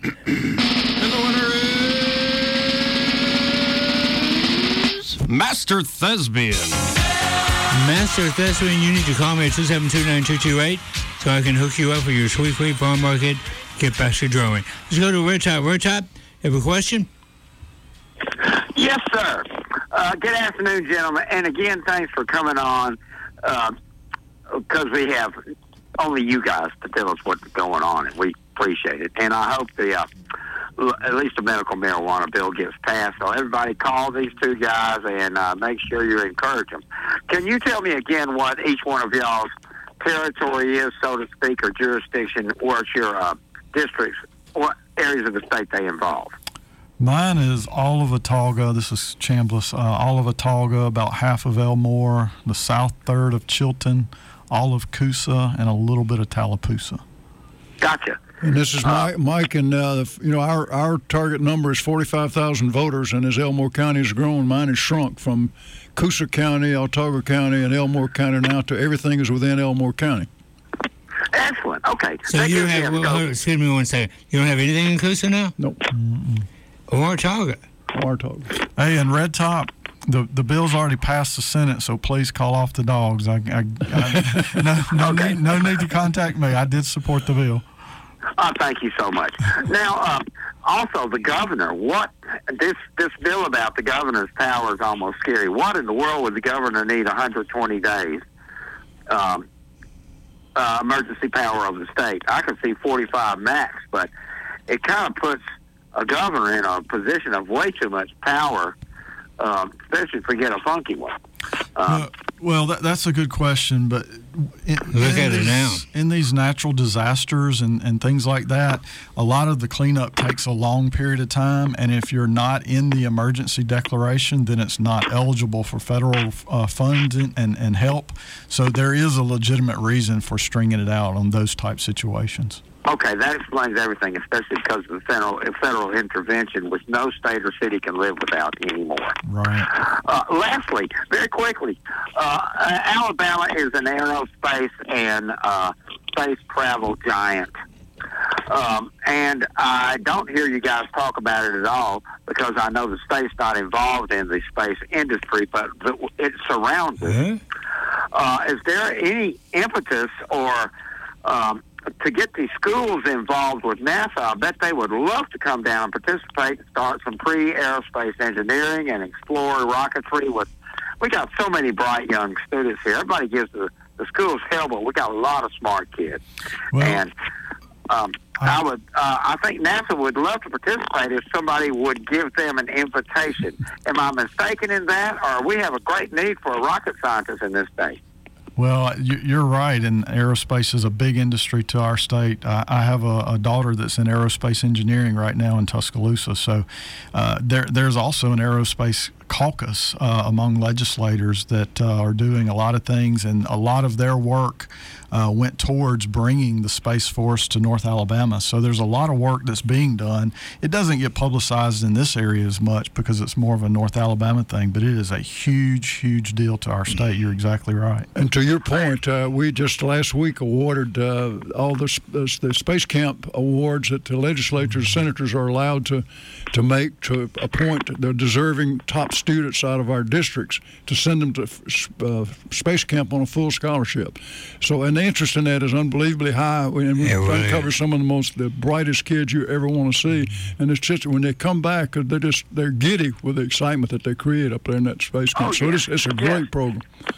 Master Thespian. Master Thespian, you need to call me at two seven two, nine two two eight so I can hook you up for your Sweet Creek Farm Market gift basket drawing. Let's go to Red Top. Red Top, have a question? Yes, sir. Uh, good afternoon, gentlemen. And again, thanks for coming on, because uh, we have only you guys to tell us what's going on, and we appreciate it. And I hope the uh, at least the medical marijuana bill gets passed. So everybody call these two guys and uh, make sure you encourage them. Can you tell me again what each one of y'all's territory is, so to speak, or jurisdiction, or it's your uh, districts, what areas of the state they involve? Mine is all of Autauga. This is Chambliss. Uh, all of Autauga, about half of Elmore, the south third of Chilton, all of Coosa, and a little bit of Tallapoosa. Gotcha. And this is Mike, Mike and, uh, you know, our, our target number is forty-five thousand voters, and as Elmore County has grown, mine has shrunk from Coosa County, Autauga County, and Elmore County now to everything is within Elmore County. Excellent. Okay. So That you gives me have, a well, scope. excuse me one second, you don't have anything in Coosa now? Nope. Or Autauga? Autauga. Hey, and Red Top, the the bill's already passed the Senate, so please call off the dogs. I, I, I no, no, need, no need to contact me. I did support the bill. Oh, thank you so much. Now, um, also the governor. What this this bill about the governor's power is almost scary. What in the world would the governor need one hundred twenty days um, uh, emergency power of the state? I could see forty-five max, but it kind of puts a governor in a position of way too much power, um, especially if we get a funky one. Um, well, well that, that's a good question, but in, Look in at it these, now. In these natural disasters and, and things like that, a lot of the cleanup takes a long period of time, and if you're not in the emergency declaration, then it's not eligible for federal uh, funds and, and, and help. So there is a legitimate reason for stringing it out on those type situations. Okay, that explains everything, especially because of the federal federal intervention, which no state or city can live without anymore. Right. Uh, lastly, very quickly, uh, Alabama is an aerospace and uh, space travel giant. Um, and I don't hear you guys talk about it at all because I know the state's not involved in the space industry, but it surrounds it. Mm-hmm. Uh, is there any impetus or um, to get these schools involved with NASA? I bet they would love to come down and participate and start some pre-aerospace engineering and explore rocketry. With we got so many bright young students here. Everybody gives the, the schools hell, but we got a lot of smart kids. Well, and um, I, I would, uh, I think NASA would love to participate if somebody would give them an invitation. Am I mistaken in that, or we have a great need for a rocket scientist in this state? Well, you're right, and aerospace is a big industry to our state. I have a, a daughter that's in aerospace engineering right now in Tuscaloosa, so uh, there, there's also an aerospace caucus uh, among legislators that uh, are doing a lot of things, and a lot of their work uh, went towards bringing the Space Force to North Alabama. So there's a lot of work that's being done. It doesn't get publicized in this area as much because it's more of a North Alabama thing, but it is a huge, huge deal to our state. You're exactly right. And to your point, uh, we just last week awarded uh, all the, the, the Space Camp awards that the legislators, senators are allowed to, to make to appoint the deserving top students out of our districts to send them to uh, Space Camp on a full scholarship. So, and the interest in that is unbelievably high. And we're yeah, trying really. to cover some of the most, the brightest kids you ever want to see. And it's just when they come back, they're just they're giddy with the excitement that they create up there in that Space Camp. Oh, so yeah. it's, it's a great Yeah. program.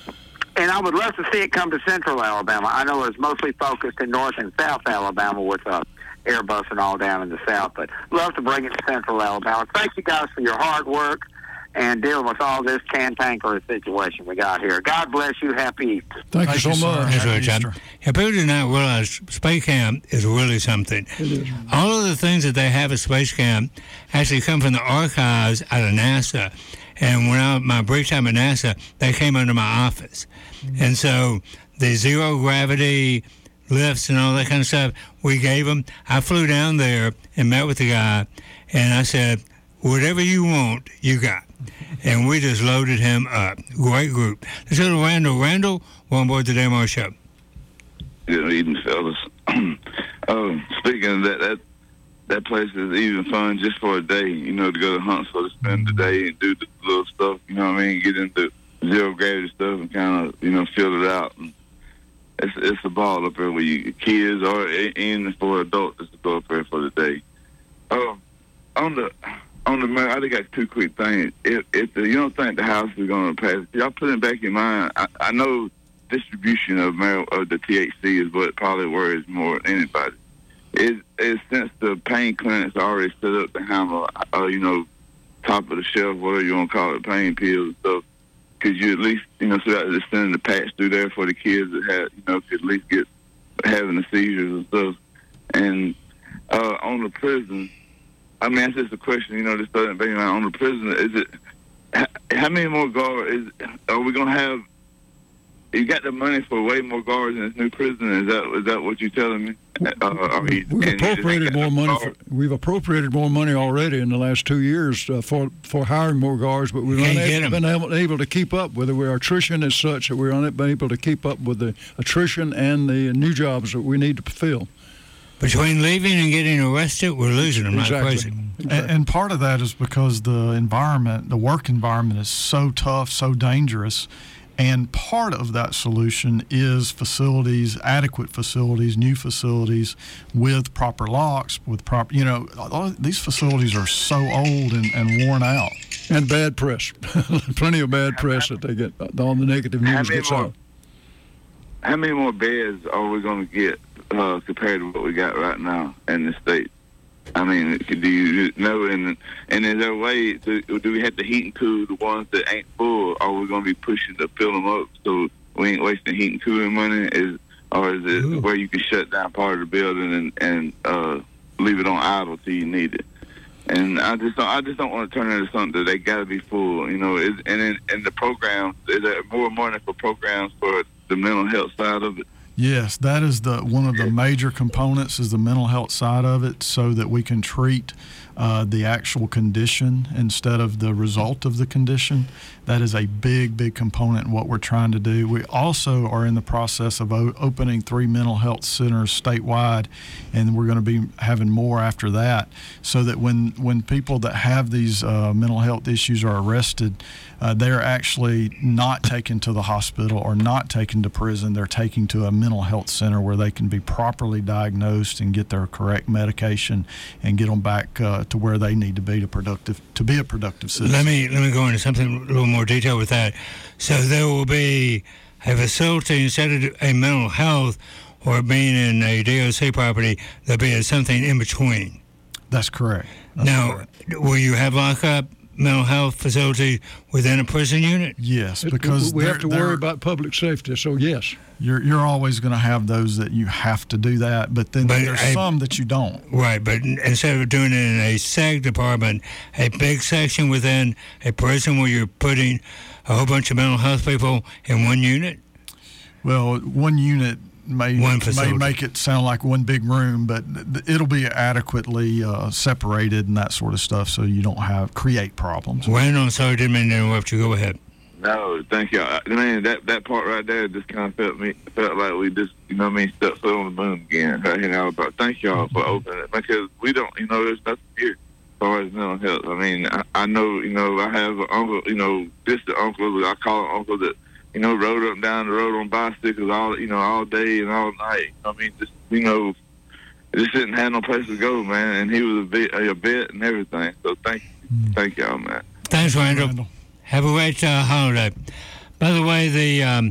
And I would love to see it come to Central Alabama. I know it's mostly focused in North and South Alabama with uh, Airbus and all down in the South, but love to bring it to Central Alabama. Thank you guys for your hard work and dealing with all this cantankerous situation we got here. God bless you. Happy Easter. Thank, Thank you so much. That's right, John. Yeah, people do not realize Space Camp is really something. It is. All of the things that they have at Space Camp actually come from the archives out of NASA. And when I my brief time at NASA, they came under my office. Mm-hmm. And so the zero gravity lifts and all that kind of stuff, we gave them. I flew down there and met with the guy, and I said, whatever you want, you got. And we just loaded him up. Great group. Let's go to Randall. Randall, on board the D M R show. Good evening, fellas. uh, speaking of that, that that place is even fun just for a day, you know, to go to Huntsville to spend the day and do the little stuff, you know what I mean, get into zero gravity stuff and kind of, you know, feel it out. And it's it's a ball up there with you kids or and for adults just to go up there for the day. Um, on the on the I just got two quick things. If if the, you don't think the House is going to pass, y'all put it back in mind. I, I know distribution of mar- of the T H C is what probably worries more than anybody. Is is since the pain clinics are already set up to handle, uh, you know, top of the shelf, whatever you want to call it, pain pills and stuff. Could you at least, you know, so that they're sending the patch through there for the kids that have, you know, could at least get having the seizures and stuff. And uh, on the prison, I mean, that's just a question, you know, this doesn't bring around. On the prison, is it, how many more guards, is, are we going to have, you got the money for way more guards in this new prison. Is that is that what you're telling me? Uh, are you, We've appropriated more money. For, we've appropriated more money already in the last two years uh, for for hiring more guards, but we've not been able, able to keep up with it. Our attrition is such that we're unable to keep up with the attrition and the new jobs that we need to fill. Between leaving and getting arrested, we're losing them like crazy. And, and part of that is because the environment, the work environment, is so tough, so dangerous. And part of that solution is facilities, adequate facilities, new facilities with proper locks, with proper, you know, all, these facilities are so old and, and worn out. And bad press. Plenty of bad press that they get, all the negative news gets out. How many more beds are we going to get uh, compared to what we got right now in the state? I mean, do you know, and, and is there a way, to, do we have to heat and cool the ones that ain't full, or are we going to be pushing to fill them up so we ain't wasting heat and cooling money? Is Or is it Ooh. where you can shut down part of the building and, and uh, leave it on idle till you need it? And I just don't, I just don't want to turn it into something that they got to be full, you know. Is, and in, in the programs, is there more money for programs for the mental health side of it? Yes, that is the one of the major components is the mental health side of it, so that we can treat uh, the actual condition instead of the result of the condition. That is a big, big component in what we're trying to do. We also are in the process of o- opening three mental health centers statewide, and we're going to be having more after that, so that when, when people that have these uh, mental health issues are arrested, uh, they're actually not taken to the hospital or not taken to prison. They're taken to a mental health center where they can be properly diagnosed and get their correct medication and get them back uh, to where they need to be to productive to be a productive citizen. Let me let me go into something a little more detail with that. So there will be a facility instead of a mental health or being in a D O C property, there'll be something in between. That's correct. That's now, correct. Will you have lockup mental health facility within a prison unit? Yes, because we have to worry about public safety. So yes, you're you're always going to have those that you have to do that, but then but there's a, some that you don't. Right, but instead of doing it in a seg department, a big section within a prison where you're putting a whole bunch of mental health people in one unit. Well, one unit may may make it sound like one big room, but th- it'll be adequately uh, separated and that sort of stuff, so you don't have create problems. Well, no, sorry, didn't mean to interrupt you. Go ahead. No, thank you. I, man, that that part right there just kind of felt me felt like we just, you know what I mean, stepped foot on the moon again right here in Alabama. Thank y'all for opening it, because we don't, you know, there's nothing here as far as mental health. I mean, I, I know, you know, I have an uncle, you know, distant uncle, I call an uncle that, you know, rode up and down the road on bicycles all, you know, all day and all night. I mean, just, you know, just didn't have no place to go, man. And he was a vet, a vet and everything. So thank you. Thank y'all, man. Thanks, Randall. Randall. Have a great uh, holiday. By the way, the um,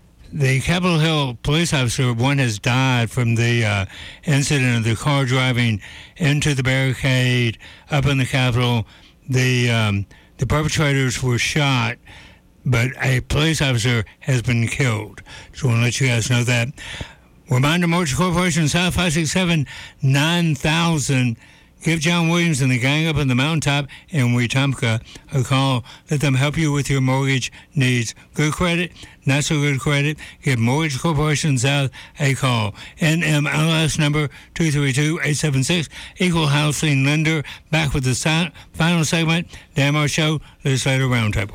the Capitol Hill police officer, one has died from the uh, incident of the car driving into the barricade up in the Capitol. The, um, the perpetrators were shot, but a police officer has been killed. So I want to let you guys know that. Reminder, Mortgage Corporation, South five six seven, nine thousand. Give John Williams and the gang up in the mountaintop in Wetumpka a call. Let them help you with your mortgage needs. Good credit, not so good credit. Give Mortgage Corporation South a call. N M L S number two three two eight seven six. Equal Housing Lender. Back with the si- final segment. Dan Marsh Show, Legislative Roundtable.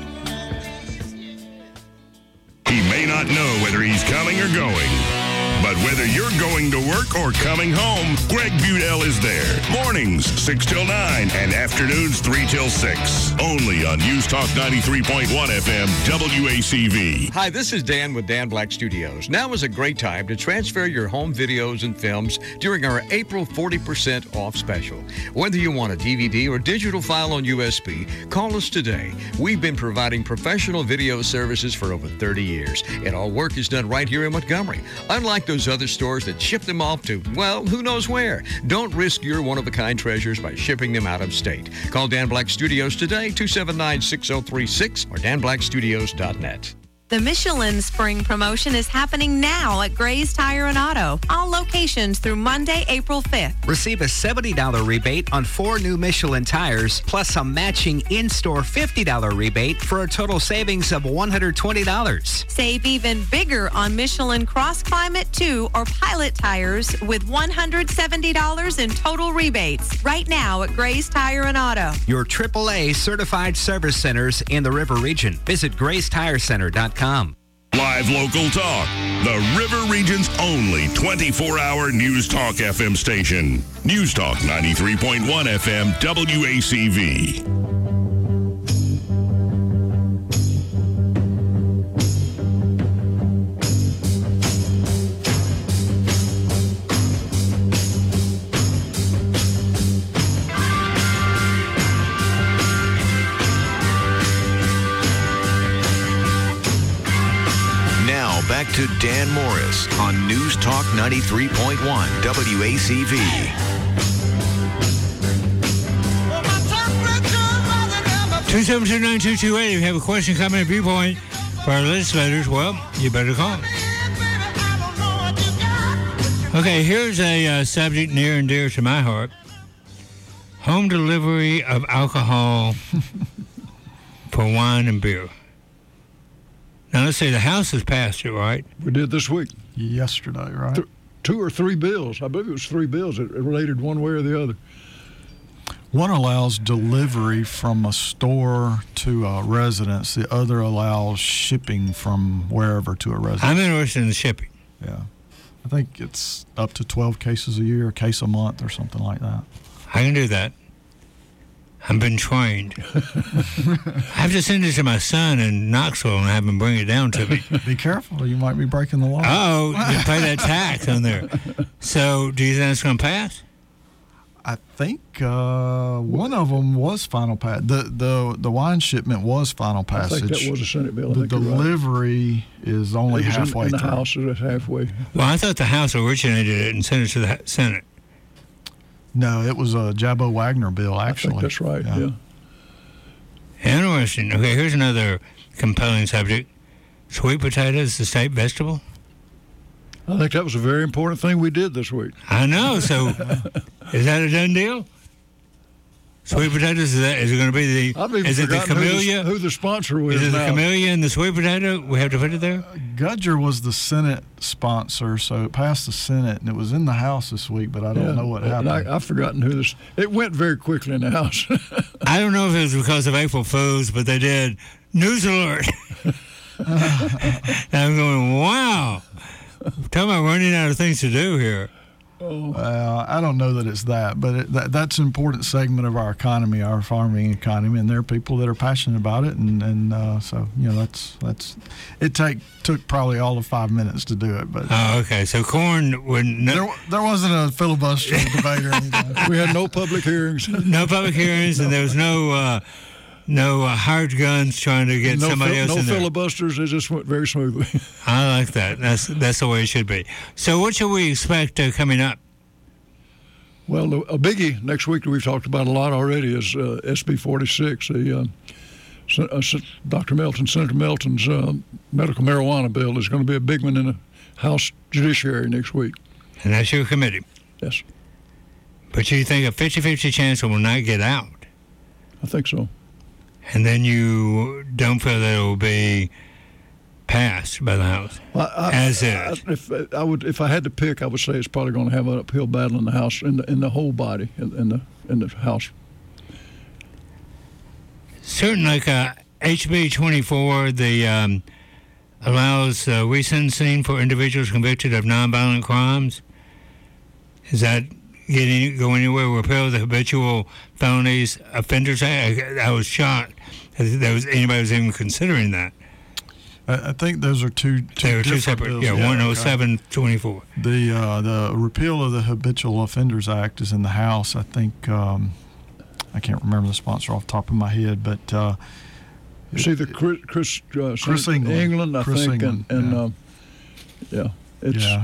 Know whether he's coming or going. But whether you're going to work or coming home, Greg Budell is there. Mornings, six till nine, and afternoons, three till six. Only on News Talk ninety-three point one F M, W A C V. Hi, this is Dan with Dan Black Studios. Now is a great time to transfer your home videos and films during our April forty percent off special. Whether you want a D V D or digital file on U S B, call us today. We've been providing professional video services for over thirty years, and all work is done right here in Montgomery. Unlike those other stores that ship them off to, well, who knows where. Don't risk your one-of-a-kind treasures by shipping them out of state. Call Dan Black Studios today, two seven nine, six oh three six or dan black studios dot net. The Michelin Spring Promotion is happening now at Gray's Tire and Auto. All locations through Monday, April fifth. Receive a seventy dollars rebate on four new Michelin tires, plus a matching in-store fifty dollars rebate for a total savings of one hundred twenty dollars. Save even bigger on Michelin Cross Climate two or Pilot tires with one hundred seventy dollars in total rebates. Right now at Gray's Tire and Auto. Your triple A certified service centers in the River Region. Visit grays tire center dot com. Live local talk. The River Region's only twenty-four hour News Talk F M station. News Talk ninety-three point one F M, W A C V. Back to Dan Morris on News Talk ninety-three point one W A C V. two seven two, nine two two eight. If you have a question, comment, or viewpoint for our legislators, well, you better call. Okay, here's a uh, subject near and dear to my heart. Home delivery of alcohol for wine and beer. Now, let's say the House has passed it, right? We did this week. Yesterday, right? Th- two or three bills. I believe it was three bills that related one way or the other. One allows delivery from a store to a residence. The other allows shipping from wherever to a residence. I'm interested in the shipping. Yeah. I think it's up to twelve cases a year, a case a month, or something like that. I can do that. I've been trained. I have to send it to my son in Knoxville and have him bring it down to me. Be careful. You might be breaking the law. Oh, you pay that tax on there. So, do you think it's going to pass? I think uh, one of them was final pass. The, the the wine shipment was final passage. I think that was a Senate bill. The delivery right. is only it was halfway in, in the through. House is halfway. Well, I thought the House originated it and sent it to the Senate. No, it was a Jabo Wagner bill, actually. I think that's right, yeah. yeah. Interesting. Okay, here's another compelling subject. Sweet potatoes, the state vegetable? I think that was a very important thing we did this week. I know. So, is that a done deal? Sweet potatoes, is, that, is it going to be the, I've even is it the camellia? Who the, who the sponsor was Is it now. the camellia and the sweet potato? We have to put it there? Uh, Gudger was the Senate sponsor, so it passed the Senate, and it was in the House this week, but I don't yeah, know what happened. I, I've forgotten who this, it went very quickly in the House. I don't know if it was because of April Fools, but they did news alert. And I'm going, wow. Talk about running out of things to do here. Oh. Uh, I don't know that it's that, but it, that, that's an important segment of our economy, our farming economy, and there are people that are passionate about it, and, and uh, so you know that's that's it. Take took probably all of five minutes to do it, but oh, okay. So corn would no, there, there wasn't a filibuster debate or anything. We had no public hearings, no public hearings, no. And there was no. Uh, No uh, hired guns trying to get no somebody fil- else no in there. No filibusters. It just went very smoothly. I like that. That's that's the way it should be. So what should we expect uh, coming up? Well, a biggie next week that we've talked about a lot already is uh, S B forty-six, the uh, uh, Doctor Melton, Senator Melton's uh, medical marijuana bill is going to be a big one in the House Judiciary next week. And that's your committee? Yes. But you think a fifty-fifty chance it will not get out? I think so. And then you don't feel that it will be passed by the House well, I, as I, is. I, if I would, if I had to pick, I would say it's probably going to have an uphill battle in the House, in the in the whole body, in, in the in the House. Certain like uh, H B twenty-four, the um, allows uh, resentencing for individuals convicted of nonviolent crimes. Is that getting go anywhere? Repeal the Habitual Felonies Offenders Act. I, I was shocked that there was anybody was even considering that. I think those are two, two they were two separate. bills. Yeah, yeah, one oh seven twenty-four. The uh, the repeal of the Habitual Offenders Act is in the House. I think um, I can't remember the sponsor off the top of my head, but uh, you see the Chris Chris, uh, Chris England, England, I Chris think, England, and, and yeah, uh, yeah, it's, yeah.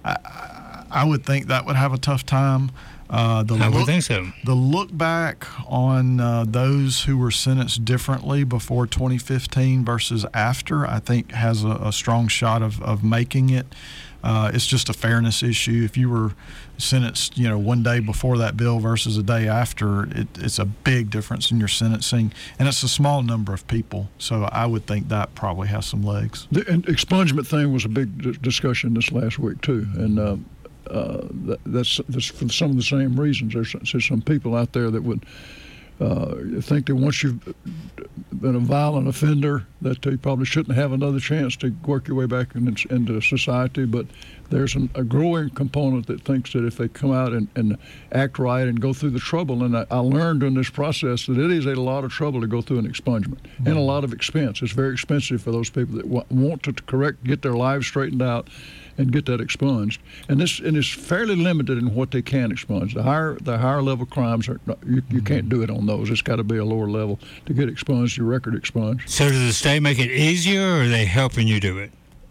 I, I would think that would have a tough time. Uh, the I look, would think so. The look back on uh, those who were sentenced differently before twenty fifteen versus after, I think, has a, a strong shot of, of making it. Uh, it's just a fairness issue. If you were sentenced, you know, one day before that bill versus a day after, it, it's a big difference in your sentencing, and it's a small number of people. So I would think that probably has some legs. The and expungement thing was a big d- discussion this last week too, and. Uh, Uh, that, that's, that's for some of the same reasons. There's, there's some people out there that would uh, think that once you've been a violent offender, that you probably shouldn't have another chance to work your way back in, into society. But there's an, a growing component that thinks that if they come out and, and act right and go through the trouble, and I, I learned in this process that it is a lot of trouble to go through an expungement mm-hmm. and a lot of expense. It's very expensive for those people that w- want to correct, get their lives straightened out, and get that expunged, and this and it's fairly limited in what they can expunge. The higher the higher level crimes are not, you, you can't do it on those. It's got to be a lower level to get expunged, your record expunged. So does the state make it easier, or are they helping you do it?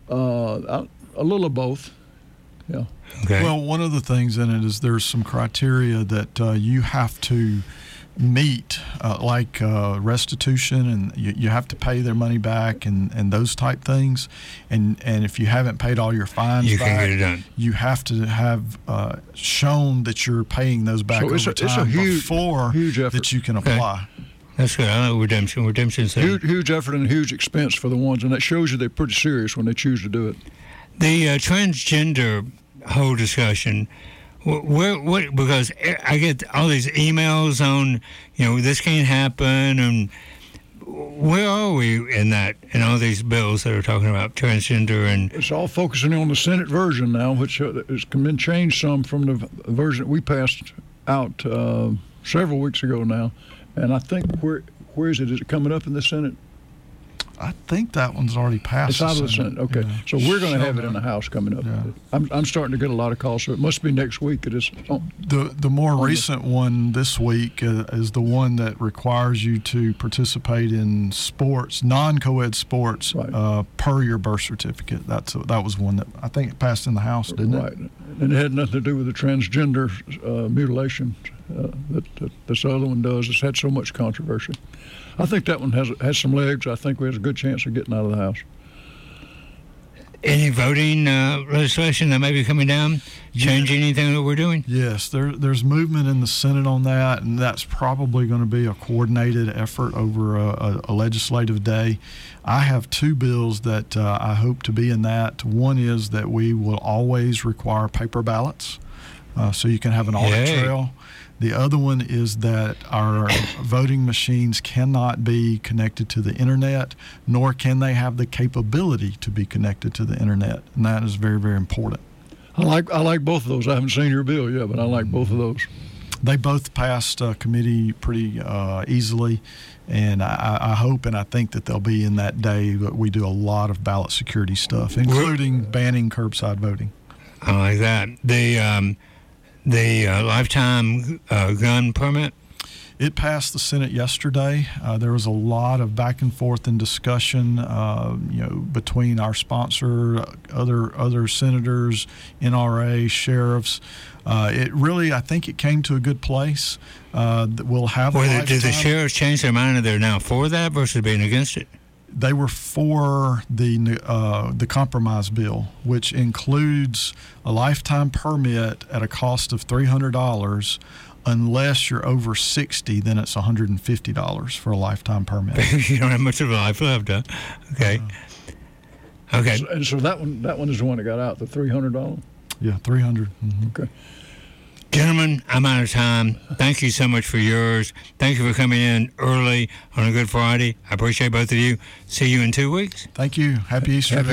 Uh, a little of both. Yeah. Okay. Well, one of the things in it is there's some criteria that uh, you have to meet, uh, like uh, restitution, and you, you have to pay their money back, and, and those type things. And and if you haven't paid all your fines you back, can get it done. You have to have uh, shown that you're paying those back So over it's a, time it's a huge, before huge effort. that you can Okay. apply. That's good. I like redemption. Redemption's Huge, huge effort and huge expense for the ones, and that shows you they're pretty serious when they choose to do it. The uh, transgender whole discussion. wh- Where, what? Because I get all these emails on, you know, this can't happen, and where are we in that? In all these bills that are talking about transgender and It's all focusing on the Senate version now, which uh, has been changed some from the v- version that we passed out uh, several weeks ago now. And I think where where is it? Is it coming up in the Senate? I think that one's already passed. It's out of the Senate. Okay, Yeah. so we're going to have it Sure. in the House coming up. I'm I'm starting to get a lot of calls, so it must be next week. It is. Oh, The the more the- recent one this week uh, is the one that requires you to participate in sports, non-co-ed sports, uh, per your birth certificate. That's that was one that I think it passed in the House, didn't right. it? And it had nothing to do with the transgender uh, mutilation uh, that, that this other one does. It's had so much controversy. I think that one has has some legs. I think we have a good chance of getting out of the House. any voting uh, legislation that may be coming down change anything that we're doing? Yes, there, there's movement in the Senate on that, and that's probably going to be a coordinated effort over a, a, a legislative day. I have two bills that uh, I hope to be in that. One is that we will always require paper ballots, uh, so you can have an audit Yay. trail. The other one is that our voting machines cannot be connected to the internet, nor can they have the capability to be connected to the internet, and that is very, very important. I like I like both of those. I haven't seen your bill yet, but I like both of those. They both passed uh, committee pretty uh, easily, and I, I hope and I think that they'll be in that day. But we do a lot of ballot security stuff, including banning curbside voting. I like that. The um, the uh, lifetime uh, gun permit. It passed the Senate yesterday. Uh, there was a lot of back and forth and discussion, uh, you know, between our sponsor, other other senators, N R A, sheriffs. Uh, it really, I think, it came to a good place. Uh, that we'll have. Well, a did the lifetime- sheriffs change their mind and they're now for that versus being against it? They were for the uh, the compromise bill, which includes a lifetime permit at a cost of three hundred dollars. Unless you're over sixty, then it's one hundred fifty dollars for a lifetime permit. You don't have much of a life left, huh? Okay. Okay. So, and so that one that one is the one that got out, the three hundred dollars. Yeah, three hundred. Mm-hmm. Okay. Gentlemen, I'm out of time. Thank you so much for yours. Thank you for coming in early on a Good Friday. I appreciate both of you. See you in two weeks. Thank you. Happy Easter. Happy